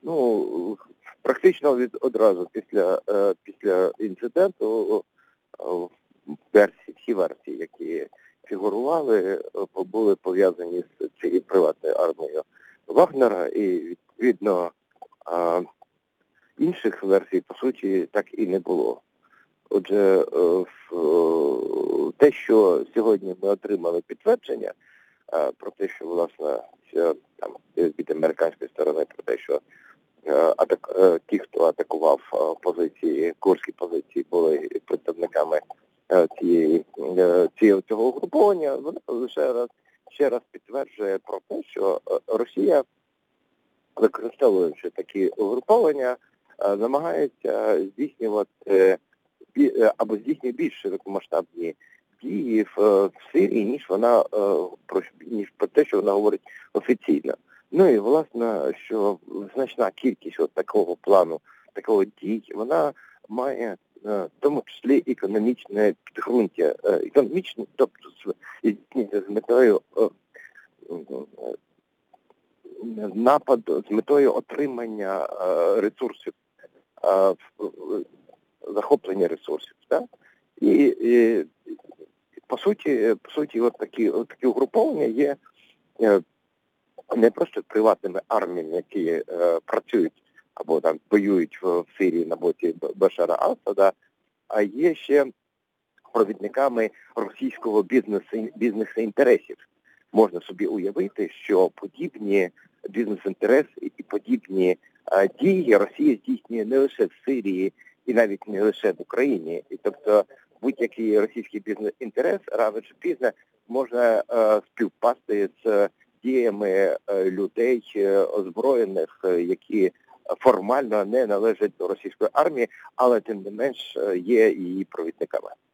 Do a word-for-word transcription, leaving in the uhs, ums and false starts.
Ну, практично від одразу після е, після інциденту е, версії, всі версії, які фігурували, е, були пов'язані з цією приватною армією Вагнера, і відповідно е, інших версій, по суті, так і не було. Отже, е, в, те, що сьогодні ми отримали підтвердження е, про те, що, власне, що, там, від американської сторони, про те, що е, атак, е, ті, хто атакував е, позиції, курські позиції, були представниками е, цієї, е, цієї, цього угруповання, воно лише раз, ще раз підтверджує про те, що е, Росія, використовуючи такі угруповання, е, намагається здійснювати або здійснює більш широкомасштабні дії в, в Сирії, ніж вона про ніж про те, що вона говорить офіційно. Ну і власне, що значна кількість от такого плану, такого дій, вона має в тому числі економічне підґрунтя, економічне, тобто з метою нападу, з метою отримання ресурсів, захоплення ресурсів, так? І, і по суті, по суті, от такі, от такі угруповання є е, не просто приватними арміями, які е, працюють або там воюють в, в Сирії на боці Башара Асада, а є ще провідниками російського бізнесу, бізнес-інтересів. Можна собі уявити, що подібні бізнес-інтереси і подібні е, дії Росія здійснює не лише в Сирії, і навіть не лише в Україні. І тобто будь-який російський бізнес-інтерес рано чи пізно може е, співпасти з діями е, людей е, озброєних, е, які формально не належать до російської армії, але тим не менш е, є її провідниками.